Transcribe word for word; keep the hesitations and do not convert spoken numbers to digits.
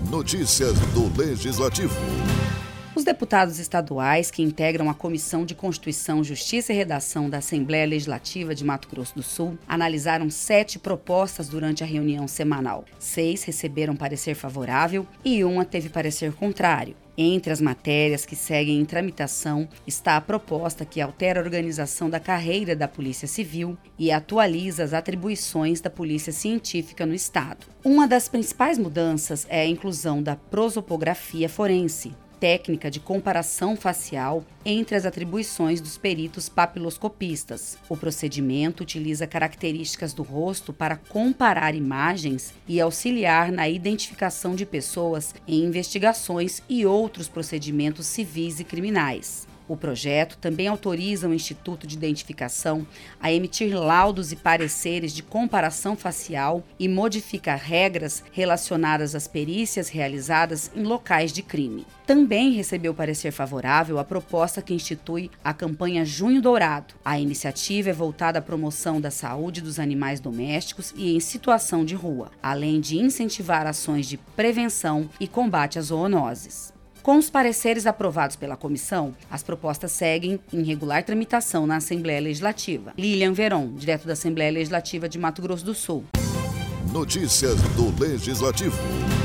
Notícias do Legislativo. Os deputados estaduais que integram a Comissão de Constituição, Justiça e Redação da Assembleia Legislativa de Mato Grosso do Sul analisaram sete propostas durante a reunião semanal. Seis receberam parecer favorável e uma teve parecer contrário. Entre as matérias que seguem em tramitação está a proposta que altera a organização da carreira da Polícia Civil e atualiza as atribuições da Polícia Científica no Estado. Uma das principais mudanças é a inclusão da prosopografia forense, técnica de comparação facial entre as atribuições dos peritos papiloscopistas. O procedimento utiliza características do rosto para comparar imagens e auxiliar na identificação de pessoas em investigações e outros procedimentos civis e criminais. O projeto também autoriza o Instituto de Identificação a emitir laudos e pareceres de comparação facial e modifica regras relacionadas às perícias realizadas em locais de crime. Também recebeu parecer favorável a proposta que institui a campanha Junho Dourado. A iniciativa é voltada à promoção da saúde dos animais domésticos e em situação de rua, além de incentivar ações de prevenção e combate às zoonoses. Com os pareceres aprovados pela comissão, as propostas seguem em regular tramitação na Assembleia Legislativa. Lilian Veron, direto da Assembleia Legislativa de Mato Grosso do Sul. Notícias do Legislativo.